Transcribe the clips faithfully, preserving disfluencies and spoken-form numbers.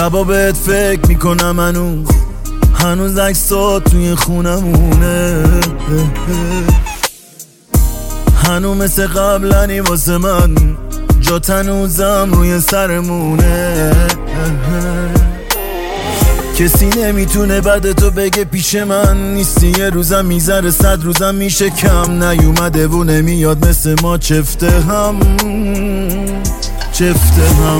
شبا بهت فکر میکنم هنوز هنوز عکسات توی خونمونه، هنوز مثل قبلنی واسه من، جات هنوزم روی سرمونه. کسی نمیتونه بعد تو بگه پیش من نیستی، یه روزم میذاره صد روزم میشه کم، نیومده و نمیاد مثل ما چفته هم چفته هم.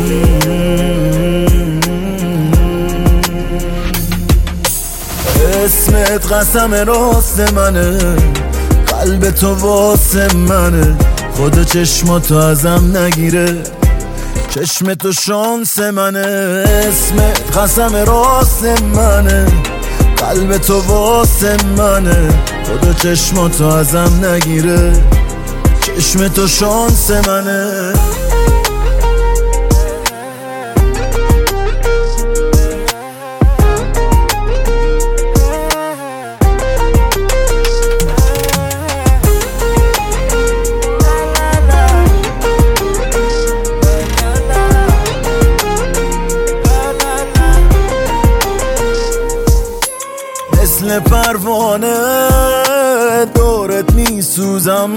اسمت قسم راست منه، قلب تو واسه منه، خدا چشماتو ازم نگیره، چشم تو شانس منه. اسمت قسم راست منه، قلب تو واسه منه، خدا چشماتو ازم نگیره، چشم تو شانس منه. مثل پروانه دورت میسوزم،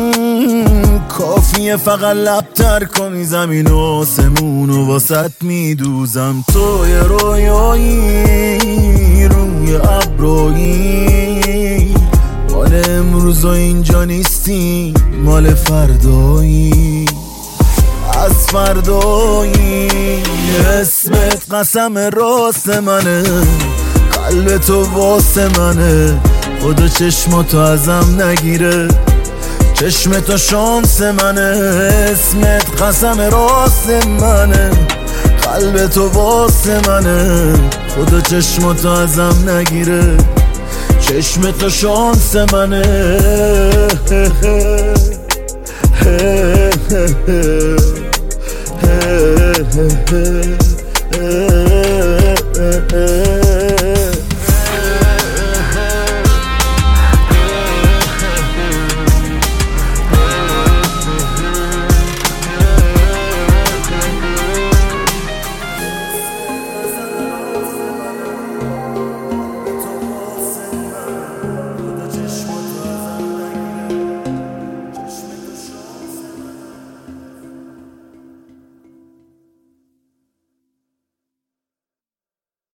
کافیه فقط لبتر کنی زمین و آسمون و واسط میدوزم. تو یه رویایی روی ابرویی، مال امروز و اینجا نیستی، مال فردایی از فردایی. اسمت قسم راست منه، قلب تو واسه منه، خدا چشماتو ازم نگیره، چشم تو شانس منه. اسمت قسم راست منه، قلب تو واسه منه، خدا چشماتو ازم نگیره، چشم تو شانس منه.